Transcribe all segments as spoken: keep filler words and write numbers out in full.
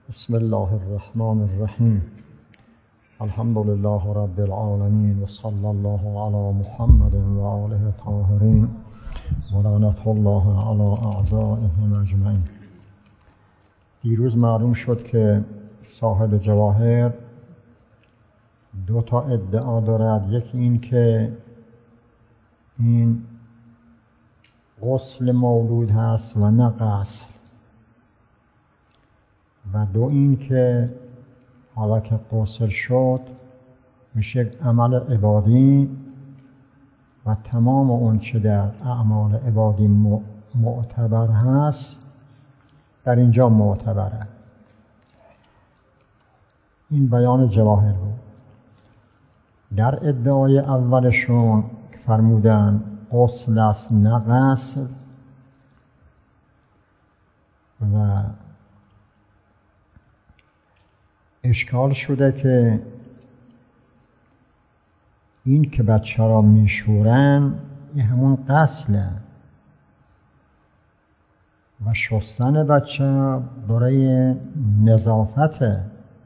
بسم الله الرحمن الرحیم. الحمد لله رب العالمین و صلی الله علی محمد و آله الطاهرین و لعنة الله علی اعدائهم اجمعین. دیروز معلوم شد که صاحب جواهر دو تا ادعا دارد. یکی این که این غسل مولود هست و نه غسل، و دو این که حالا که غسل شد میشه یک عمل عبادی و تمام اون چه در اعمال عبادی معتبر هست در اینجا معتبره. این بیان جواهر بود. در ادعای اولشون فرمودن غسل است نه غسل، و اشکال شده که این که بچه را میشورن این همون غسله و شستن بچه برای نظافته،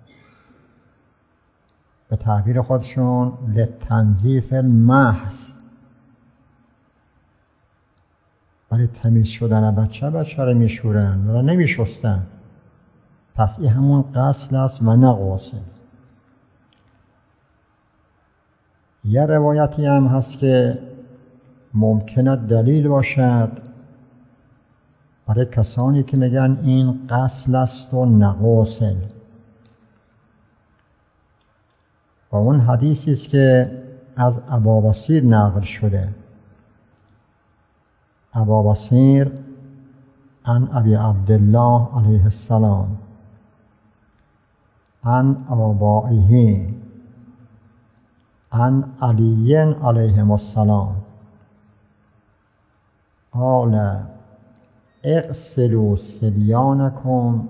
به تعبیر خودشون لتنظیف المحض، برای تمیز شدن بچه بچه را میشورن و نمیشستن. پس این همون غسل است و نه غسل. یه روایتی هم هست که ممکنه دلیل باشد برای کسانی که میگن این غسل است و نه غسل، و اون حدیثی است که از ابابصیر نقل شده. ابابصیر عن ابی عبدالله علیه السلام عن آبائه عن علی علیهم السلام قال اغسلوا صبیانکم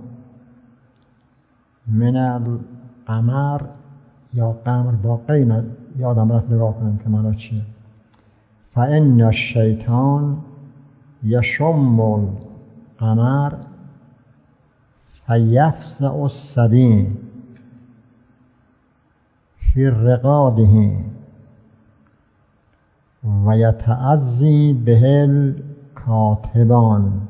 من القمر، یا قمر با قین یادم رفت نگاه کنم که معنی چیه. فإن الشیطان یشم القمر فیفزع الصبی فی رقاده و یتعزی به الکاتبان.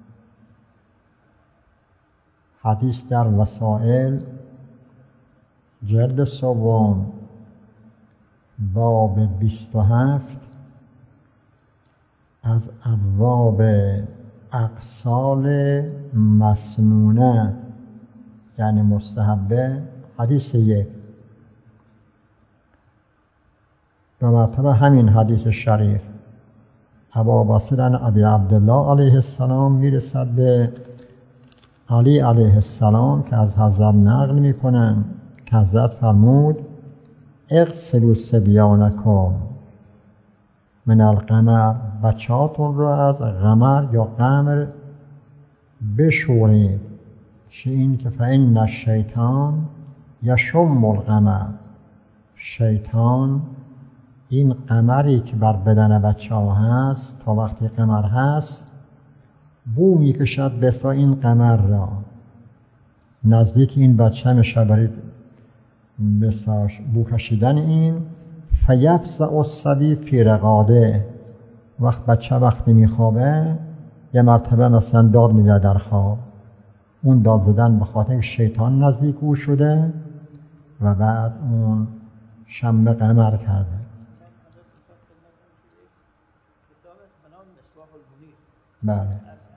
حدیث در وسائل جلد سوم باب بیست و هفت از ابواب اغسال مسنونه یعنی مستحبه، حدیث یک. دو مرتبه همین حدیث شریف ابابصیر عن ابی عبدالله علیه السلام میرسد به علی علیه السلام که از حضرت نقل میکنن که حضرت فرمود اغسلوا صبیانکم من القمر، بچهاتون رو از قمر یا قمر بشورید. چه این که فإن الشیطان یشم القمر، شیطان این قمری که بر بدن بچه ها هست تا وقتی قمر هست بو میکشد بسا این قمر را نزدیک این بچه میشه برای بسا بو کشیدن این. فیفزع الصبی فی رقاده، وقت بچه وقتی میخوابه یه مرتبه مثلا داد میده در خواب، اون داد زدن به خاطر شیطان نزدیک او شده و بعد اون شم قمر کرده. بله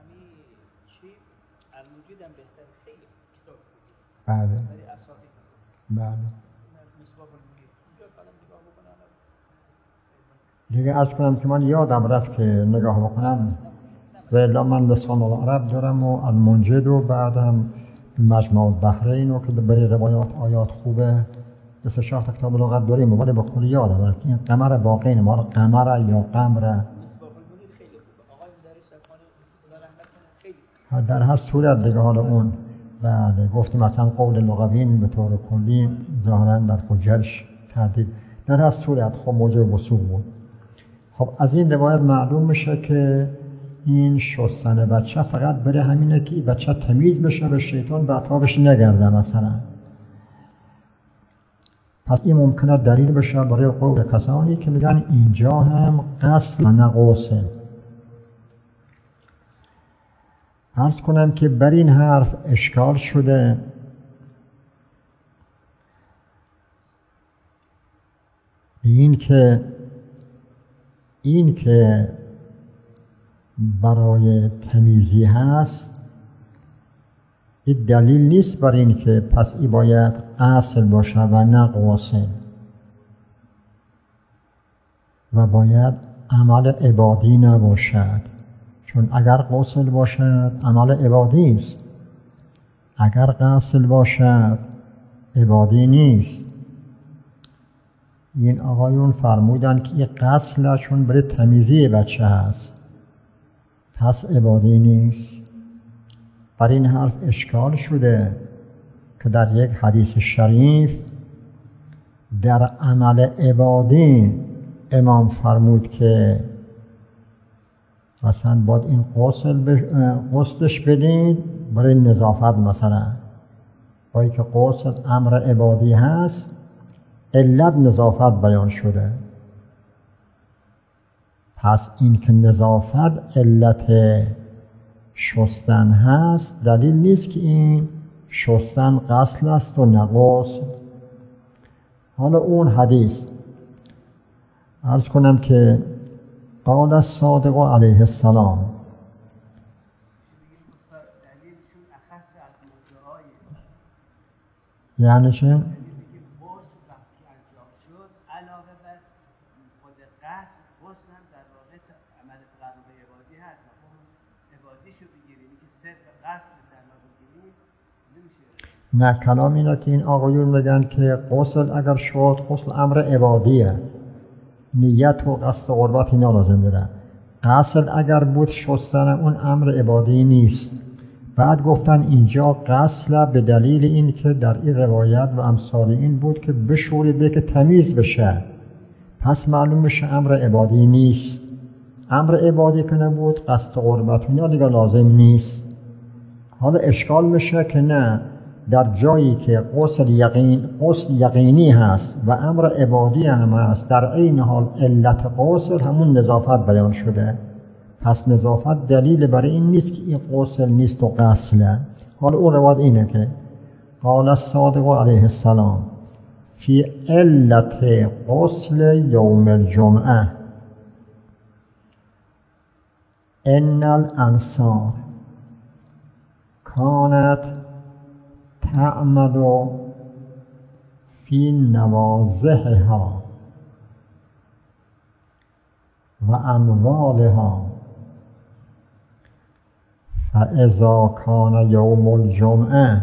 بله بله دیگه عرض کنم که من یادم رفت که نگاه بکنم و الا من لسان العرب دارم و المنجد و بعدم مجمع البحرین و که برای روایات آیات خوبه دست شهر کتاب لغت داریم، ولی به کلی یادم رفت این قمر باقی نه، مال قمر یا قمر. در هر صورت دیگه حالا اون بله گفتیم مثلا قول لغوین به طور کلی ظاهرا در حجرش تردید، در هر صورت خب موجب وصول بود. خب از این روایت معلوم میشه که این شستن بچه فقط بره همینه که بچه تمیز بشه به شیطان بعتابش نگرده مثلا. پس این ممکنه دلیل بشه برای قول کسانی که میگن اینجا هم غسل نه غسل. عرض کنم که بر این حرف اشکال شده این که این که برای تمیزی هست این دلیل نیست بر این که پس این باید غسل باشه و نه غسل و باید عمل عبادی نباشد، چون اگر غسل باشد عمل عبادی است، اگر غسل باشد عبادی نیست. این آقایون فرمودن که این غسلشون برای تمیزی بچه هست پس عبادی نیست. بر این حرف اشکال شده که در یک حدیث شریف در عمل عبادی امام فرمود که مثلا باید این غسل بش... غسلش بدید برای نظافت، مثلا باید که غسل امر عبادی هست علت نظافت بیان شده. پس این که نظافت علت شستن هست دلیل نیست که این شستن غسل است و نه غسل. حالا اون حدیث عرض کنم که قال الصادق علیه السلام یعنی چه؟ نه، کلام اینه که این آقایون میگن که غسل اگر شد غسل امر عبادیه، نیت و قصد و قربت اینا لازم داره. غسل اگر بود شستن اون امر عبادی نیست. بعد گفتن اینجا غسل به دلیل این که در این روایت و امثال این بود که بشورید که تمیز بشه، پس معلوم میشه امر عبادی نیست. امر عبادی که نبود قصد و قربت اینا دیگه لازم نیست. حالا اشکال میشه که نه، در جایی که غسل یقین غسل یقینی هست و امر عبادی هم هست در عین حال علت غسل همون نظافت بیان شده، پس نظافت دلیل برای این نیست که این غسل نیست و غسله. حالا اون روایت اینه که قال الصادق علیه السلام فی علت غسل یوم الجمعه ان الانصار کانت تعمد فی نوازحها و اموالها فاذا کان یوم الجمعه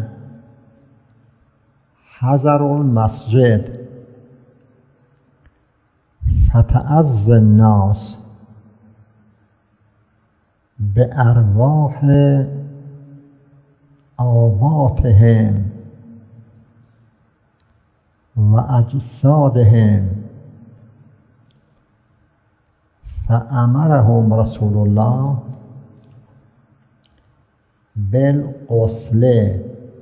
حضروا المسجد فتعز الناس بارواح آباتهم و اجسادهم فامرهم رسول الله بالغسل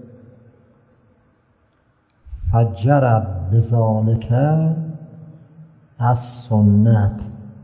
فجرت بذلك السنت.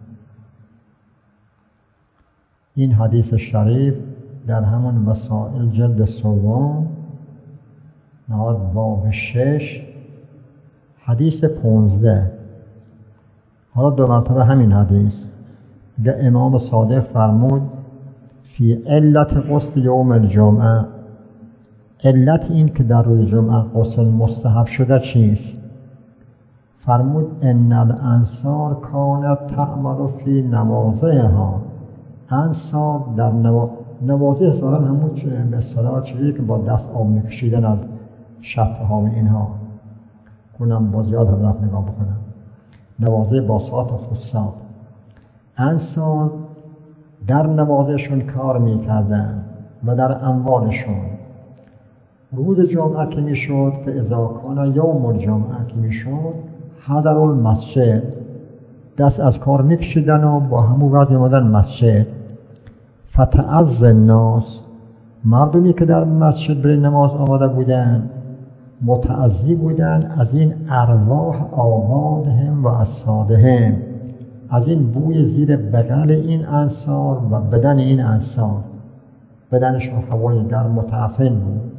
این حدیث شریف در همون مسائل جلد سوم نهاد باب شش حدیث پونزده. حالا دو مرتبه همین حدیث که امام صادق فرمود فی علت غسل یوم الجمعه، علت این که در روز جمعه غسل مستحب شده چیست؟ فرمود ان الانصار کانت تعمل فی نوازحها. انصار در نوا... نوازح سالن همون چه به اصطلاح چیزی که با دست آب میکشیدن از شفه ها و اینها، کنم باز یاد هم رفت نگاه بکنم، نوازح باسات و خصات. انصار در نوازشون کار میکردن و در اموالشون. روز جمعه که میشد فاذا کان یوم الجمعه که میشد حضروا المسجد، دست از کار میکشیدن و با همون وقت میمدن مسجد. فتعز الناس، مردمی که در مسجد برای نماز آمده بودند متعزی بودند از این ارواح آبادهم و اجسادهم، از این بوی زیر بغل این انصار و بدن این انصار، بدنشون هوای گرم متعفن بود.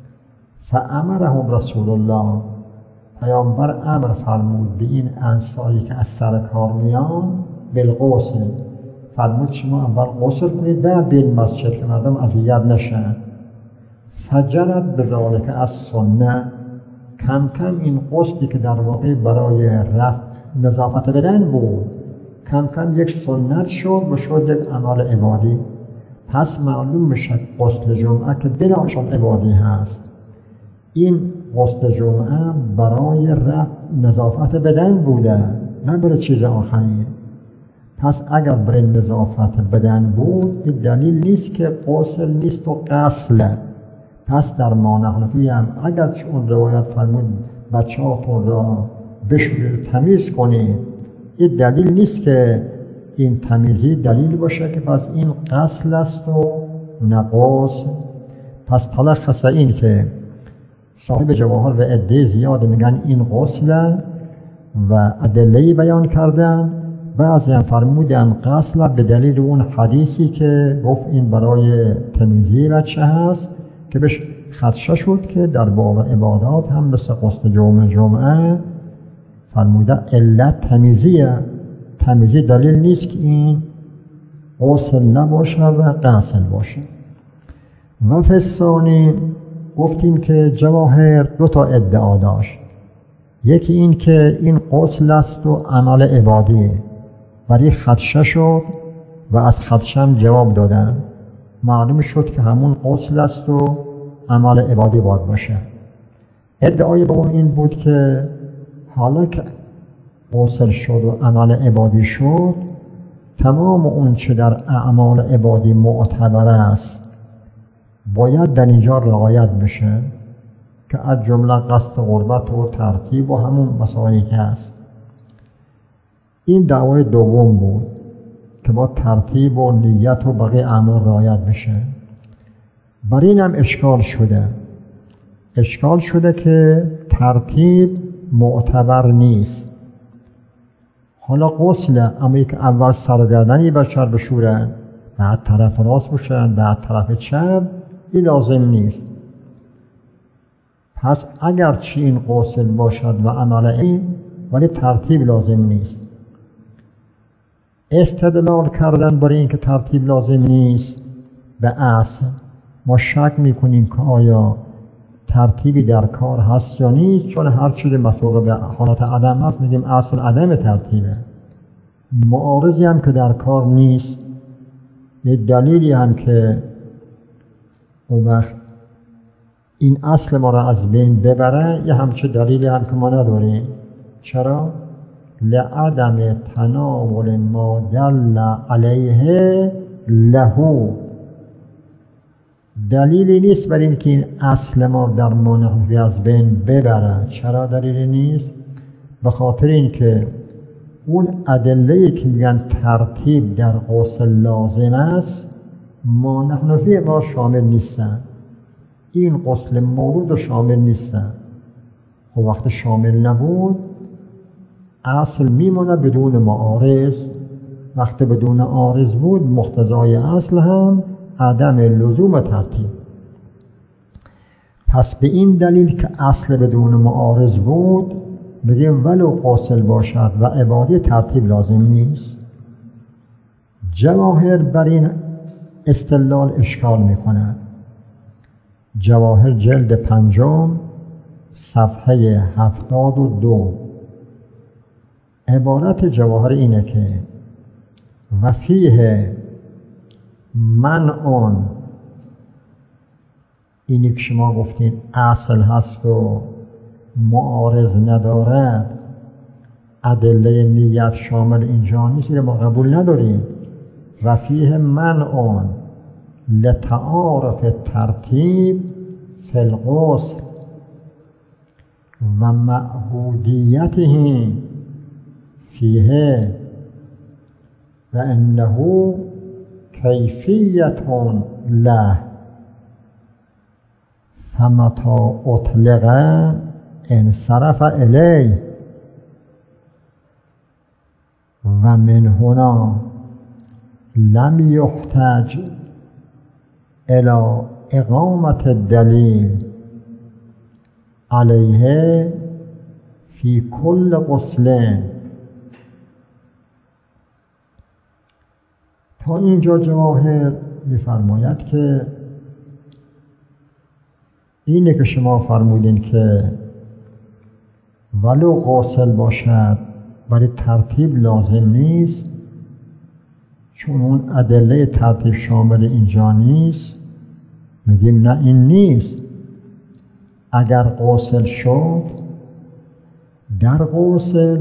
فامرهم رسول الله، پیامبر امر فرمود به این انصاری که از سر کار میان بالغسل، فرمود شما اول غسل کنید بعد به مسجد که مردم اذیت نشن. فجرت بذالک از سنه، کم کم این غسلی که در واقع برای رفع نظافت بدن بود کم کم یک سنت شد و شد یک عمل عبادی. پس معلوم میشه غسل جمعه که بلاشون عبادی هست، این غسل جمعه برای رفع نظافت بدن بوده نه برای چیز آخری. پس اگر برای نظافت بدن بود این دلیل نیست که غسل نیست و غسل. پس در ما حنفی هم اگر چه اون روایت فرمود بچه هاتون را بشورید تمیز کنید، این دلیل نیست که این تمیزی دلیل باشه که پس این غسل است و نه غسل. پس تلخص این که صاحب جواهر و عده زیاد میگن این غسل و ادله بیان کردن، بعضی هم فرمودن غسل به دلیل اون حدیثی که گفت این برای تمیزی بچه هست که بهش خدشه شد که در باب عبادات هم مثل غسل جمعه جمعه فرموده علت تمیزیه. تمیزی دلیل نیست که این غسل نباشه و غسل باشه. و فسانی گفتیم که جواهر دو تا ادعا داشت، یکی این که این غسل است و عمل عبادی، ولی خدشه شد و از خدشه هم جواب دادن، معلوم شد که همون غسل است و عمل عبادی باید باشه. ادعای دوم این بود که حالا که غسل شد و عمل عبادی شد، تمام اون چه در اعمال عبادی معتبر است باید در اینجا رعایت بشه که از جمله قصد قربت و ترتیب و همون مسائلی که هست. این دعوای دوم بود که با ترتیب و نیت و بقیه اعمال رعایت بشه. بر این هم اشکال شده اشکال شده که ترتیب معتبر نیست. حالا غسل اما یک اول سرگردنی بشر بشورن، بعد طرف راست بشورن، بعد طرف چپ، این لازم نیست. پس اگر چی این غسل باشد و عمل این، ولی ترتیب لازم نیست. استدلال کردن برای این که ترتیب لازم نیست به اصل، ما شک میکنیم که آیا ترتیبی در کار هست یا نیست، چون هر چیز مسبوق به حالت عدم هست میگیم اصل عدم ترتیبه. معارضی هم که در کار نیست، یه دلیلی هم که اون وقت این اصل ما را از بین ببره، یه همچه دلیلی هم که ما نداریم. چرا؟ لعدم تناول ما دل علیه لهو، دلیلی نیست برای اینکه این اصل ما در ما نحوی از بین ببره. چرا دلیلی نیست؟ به خاطر اینکه اون ادله‌ای که میگن ترتیب در غسل لازم است ما نحوی ما شامل نیستن، این غسل مورود شامل نیستن. خب وقت شامل نبود اصل میمونه بدون معارض، وقت بدون عارض بود مقتضای اصل هم عدم لزوم ترتیب. پس به این دلیل که اصل بدون معارض بود بگیم ولو غسل باشد و عبادی ترتیب لازم نیست. جواهر بر این استدلال اشکال میکنند. جواهر جلد پنجم صفحه هفتاد و دو، عبارت جواهر اینه که و فیه منع، اینی که شما گفتین اصل هست و معارض ندارد، ادله نیت شامل اینجا نیست، ما قبول نداریم. و فیه منع لتعارف ترتیب فی الغسل و معهودیته فیه و انه کیفیت له فمتی اطلق انصرف الیه و من هنا لم یحتج الی اقامت الدلیل علیه فی کل غسل. تا اینجا جواهر می‌فرماید که اینه که شما فرمودین که ولو غسل باشد ولی ترتیب لازم نیست، چون اون ادله ترتیب شامل اینجا نیست. میگیم نه، این نیست. اگر غسل شد، در غسل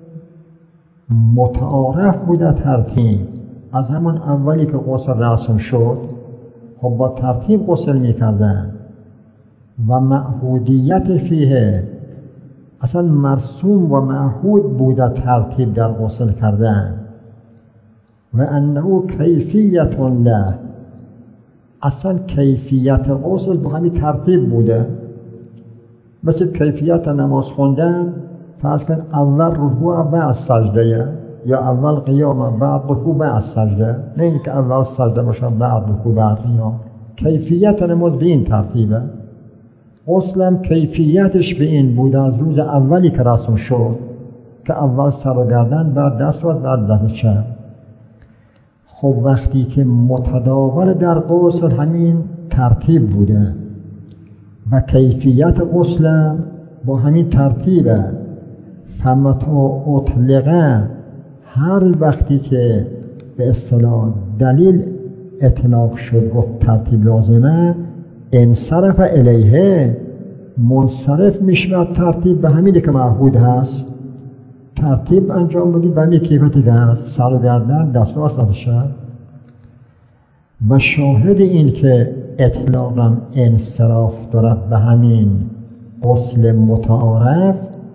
متعارف بوده ترتیب. از همون اولی که غسل رسم شد خب با ترتیب غسل میکردن و معهودیت فیه، اصلا مرسوم و معهود بوده ترتیب در غسل کردن. و انه کیفیت له، اصلا کیفیت غسل با همین ترتیب بوده. مثل کیفیت نماز خوندن، فرض کن اول رکوع بعد سجده، یا اول قیام بعد رکوع بعد سجده، نه اینکه اول سجده باشه بعد رکوع بعد قیام. کیفیت نماز به این ترتیبه. غسلم کیفیتش به این بوده از روز اولی که رسم شد که اول سر و گردن، بعد دست و بعد دست چپ. خب وقتی که متداول در غسل همین ترتیب بوده و کیفیت غسلم با همین ترتیبه، فمتی اطلق، هر وقتی که به اصطلاح دلیل اطلاق شد گفت ترتیب لازمه، انصرف الیه، منصرف میشود ترتیب به همینی که معهود هست. ترتیب انجام بدید به همین کیفیتی که هست، سر و گردن، دست و دست شب. و شاهد این که اطلاقم انصراف دارد به همین غسل متعارف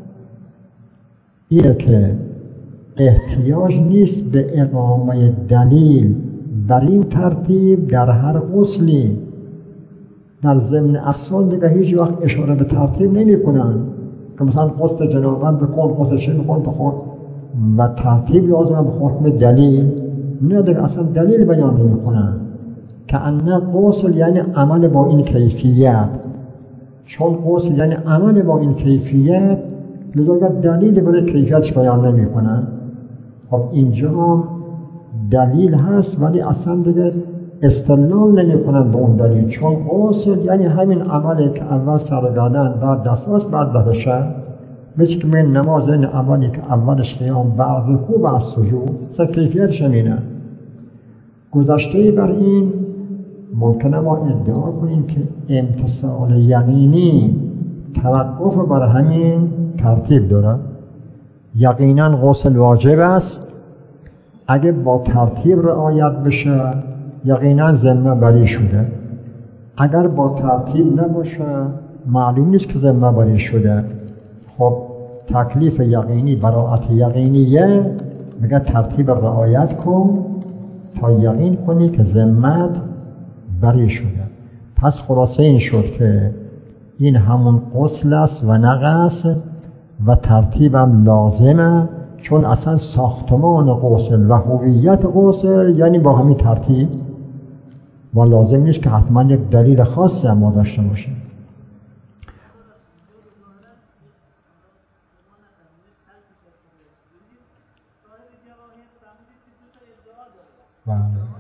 اینه که احتیاج نیست به اقامه دلیل بر این ترتیب در هر غسلی. در ضمن اقسال دیگه هیچ وقت اشاره به ترتیب نمی کنن که مثلا غسل جنابت بکن، غسل شن بکن بخور و ترتیب لازمه به حکم دلیل. نه دیگه اصلا دلیل بیان نمی کنن. که انه غسل یعنی عمل با این کیفیت، چون غسل یعنی عمل با این کیفیت لذا دلیل برای کیفیتش بیان نمی کنن. خب اینجا هم دلیل هست ولی اصلا دیگه استدلال نمی کنن به اون دلیل، چون غسل یعنی همین عملی که اول سر دادن، بعد دست بعد دستش. مثل که من نماز این عملی که اولش قیام، بعد رکوع، بعد سجود، اصلا کیفیتش همینه. گذشته بر این ممکنه ما ادعا کنیم که امتصال یقینی توقف بر همین ترتیب داره. یقینا غسل واجب است، اگه با ترتیب رعایت بشه یقینا ذمه بری شده. اگر با ترتیب نباشه معلوم نیست که ذمه بری شده. خب تکلیف یقینی، براءت یقینیه، میگه ترتیب رعایت کن تا یقین کنی که ذمت بری شده. پس خلاصه این شد که این همون غسل است و نه غسل و ترتیبم لازمه، چون اصلا ساختمان غسل و هویت غسل یعنی با همین ترتیب و لازم نیست که حتما یک دلیل خاصی ما داشته باشیم. بله.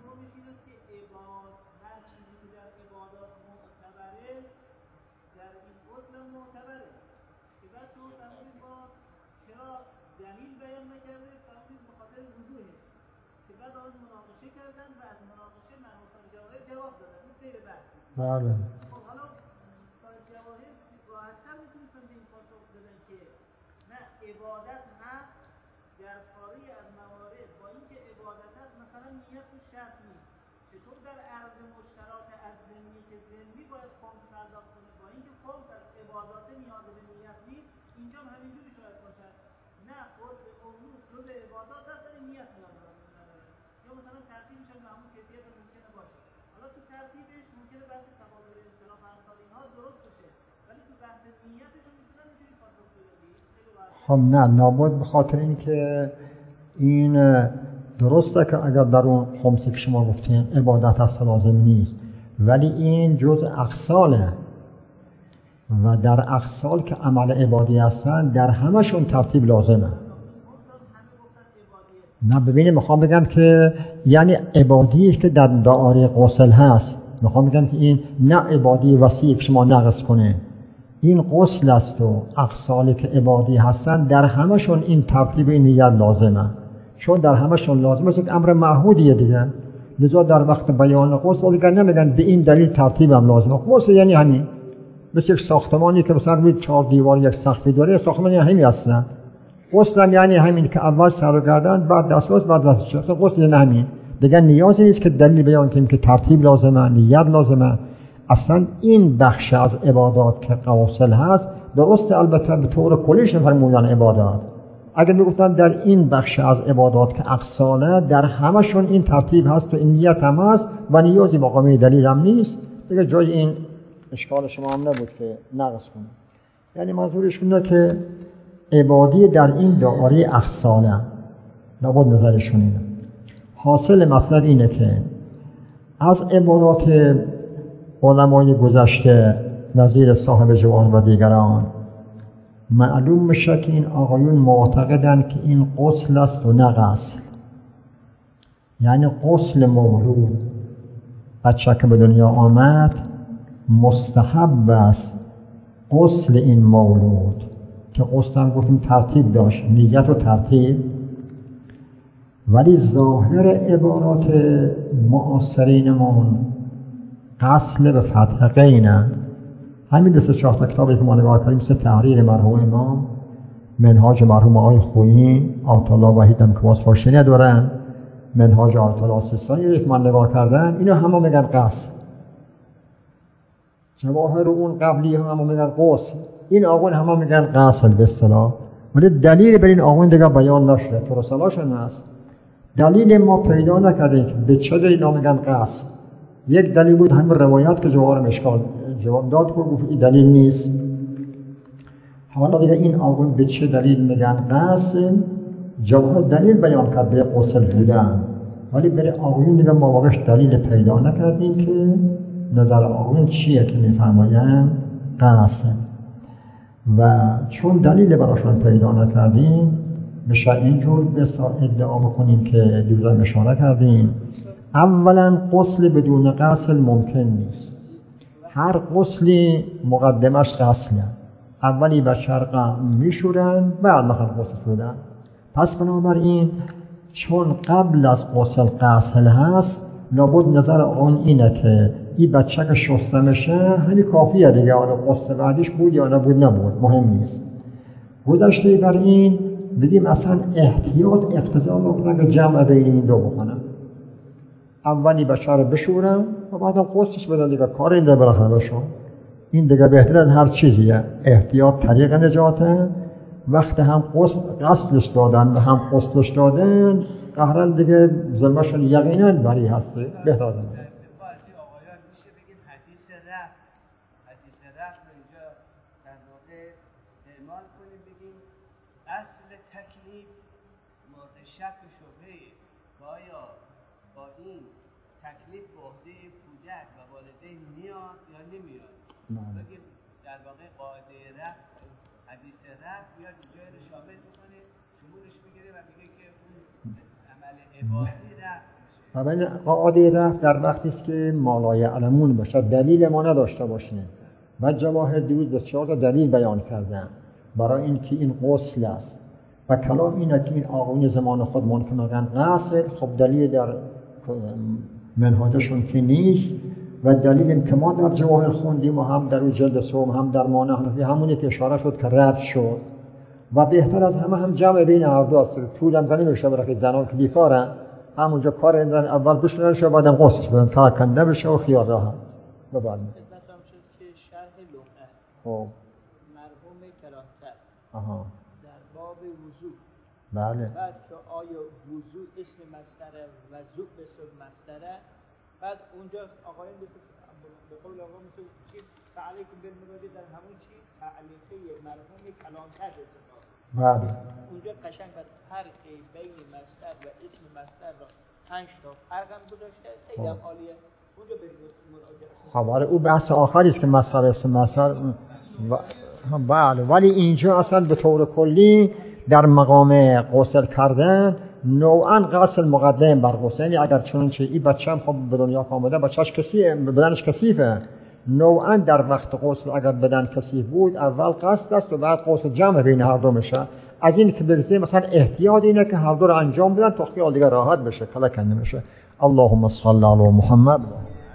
بله. خب حالا صاحب جواهر راحت‌تر میتونستن به این پاسخ بدن که نه، عبادت هست در پاره از موارد، با اینکه عبادت هست مثلا نیت تو شرط نیست. چطور در عرض مشترات از ضمنی که ضمنی باید خمس پرداخت کنه، با اینکه خمس از عبادات نیاز به نیت نیست، اینجا هم همینجوری شاید باشد. نه، غسل عموم جز عبادات هست ولی نیت نیاز نداره. یا مثلا ترتیبش هم کیفیت ممکنه باشه. حالا تو ترتیبش ممکنه بحث تبادل انصراف ارسال اینها درست بشه، ولی تو بحث نیتش میتونن اینجوری پاسخ بدی. خب نه، لابد به خاطر اینکه این درسته که اگر در اون خمسی که شما گفتین عبادت هست لازم نیست، ولی این جز اقساله و در اقسال که عمل عبادی هستن در همشون ترتیب لازمه. نه ببینید، میخوام بگم که یعنی عبادی است که در دایره غسل هست. میخوام بگم که این نه عبادی وسیع که شما نقص کنه، این غسل است و اقسالی که عبادی هستن در همشون این ترتیب این نیت لازمه، چون در همشون لازمه است. یک امر معهودیه دیگه، لذا در وقت بیان غسل دیگر نمیگن به این دلیل ترتیب هم لازمه. غسل یعنی همین، مثل یک ساختمانی که مثلا روی چهار دیوار یک سقفی داره، ساختمانی همین اصلا. غسل هم یعنی همین که اول سر و گردن، بعد دسترس، بعد دسترس. اصلا غسل یعنی همین دیگه، نیازی نیست که دلیل بیان کنیم که ترتیب لازمه، نیت لازمه. اصلا این بخش از عبادات که غسل هست درسته، البته به طور کلیش نفرمودن عبادات. اگر میگفتن در این بخش از عبادات که اقساله در همشون این ترتیب هست و این نیت هم هست و نیازی مقامی دلیل هم نیست دیگه، جای این اشکال شما هم نبود که نقص کنه. یعنی منظورش اینه که عبادی در این دایره اقساله، لابد نظرشون اینه. حاصل مطلب اینه که از عبادات علمای گذشته نظیر صاحب جواهر و دیگران معلوم میشه که این آقایون معتقدن که این غسل است و نه غسل. یعنی غسل مولود، بچه که به دنیا آمد مستحب است غسل این مولود، که غسل هم گفتیم ترتیب داشت، نیت و ترتیب. ولی ظاهر عبارات معاصرینمون غسل به فتح غینه. همین دسته چهار تا کتابی که ما نگاه کردیم، مثل تحریر مرحوم امام، منهاج مرحوم آقای خویی، آیت الله وحید هم که باز خوشی ندارن، منهاج آیت الله سیستانی که من نگاه کردم، اینا همه میگن غسل. جواهر اون قبلی هم همه میگن غسل، این آقایون همه میگن غسل به اصطلاح. ولی دلیل بر این آقایون دیگه بیان نشده، تو رساله‌شون هست. دلیل ما پیدا نکردیم که به چه دلیل میگن غسل. یک دلیل بود همین روایت که جواهر مشکال جواب داد که گفت این دلیل نیست. حالا دیگه این آقایون به چه دلیل میگن غسل، جواهر دلیل بیان کرد به غسل بودن، ولی برای آقایون دیگه ما واقعش دلیل پیدا نکردیم که نظر آقایون چیه که میفرمایند غسل. و چون دلیل براشون پیدا نکردیم میشه اینجور بسیار ادعا بکنیم که دیروز اشاره کردیم. اولا غسل بدون غسل ممکن نیست. هر غسلی مقدمش غسله، اولی بشر میشورن بعد مثلا غسل شدن. پس بنابراین چون قبل از غسل غسل هست، لابد نظر آن اینه که این بچه که شسته میشه همین کافیه دیگه، حالا غسل بعدش بود یا نبود نبود مهم نیست. گذشته بر این بگیم اصلا احتیاط اقتضا میکنه که جمع بین این دو بکنم، اولی بچه رو بشورم و بعدم غسلش بدن دیگه، کار این دیگه بالاخره بشون. این دیگه بهتر از هر چیزیه. احتیاط طریق نجاته. وقت هم غسل غسلش دادن و هم غسلش دادن قهرن دیگه ذمه‌شون یقینا بری هستی، بهتر از این. بگیم در واقع قاعده رفت، حدیث رفت بیاد اینجا رو شامل میکنه، شمولش میگیره و میگه که اون عمل عبادی رفت میشه. قاعده رفت در وقتی است که ما لا یعلمون باشه، دلیل ما نداشته باشه. و جواهر دیروز بسیار تا دلیل بیان کردن برای اینکه این غسل است و کلام اینه که این آقایون زمان خود ممکن میگن غسل. خب دلیل در منهاجشون که نیست و دلیل که ما در جواهر خوندیم و هم در جلد سوم هم در مانع حنفی همونی که اشاره شد که رد شد. و بهتر از همه هم جمع بین هر دو است. طول هم کنیم بشه برای زنان که بیکارن همونجا کار اندن اول بشونن شو بعدم غسلش بدن تا کنده بشه و خیال راحت. بفرمایید. خدمتم شد که شرح لوحه خب مرحوم کلانتر آها در باب وضو بله. بعد که آیا وضو اسم مصدره و ذوب اسم مصدره. بعد اونجا آقایان به قول آقا مثل چی فعلیکم بالمبادی در همون چی تعلیقه مرحوم کلانتر استفاده. بله. اونجا قشنگ بعد فرق بین مصدر و اسم مصدر را پنج تا فرق هم گذاشته. خیلی هم عالیه. اونجا برید مراجعه. خب آره او بحث آخری است که مصدر اسم مصدر و... بله. ولی اینجا اصلا به طور کلی در مقام غسل کردن نوعا غسل مقدم بر غسل، یعنی اگر چنانچه این بچه‌م خب به دنیا آمده بچه‌ش کثیف بدنش کثیفه، نوعا در وقت غسل اگر بدن کثیف بود اول قصد است و بعد غسل جمع بین هر دو میشه. از این که بگذاریم مثلا احتیاط اینه که هر دو رو انجام بدن تا خیال دیگه راحت بشه کلا کنده میشه. اللهم صل علی محمد.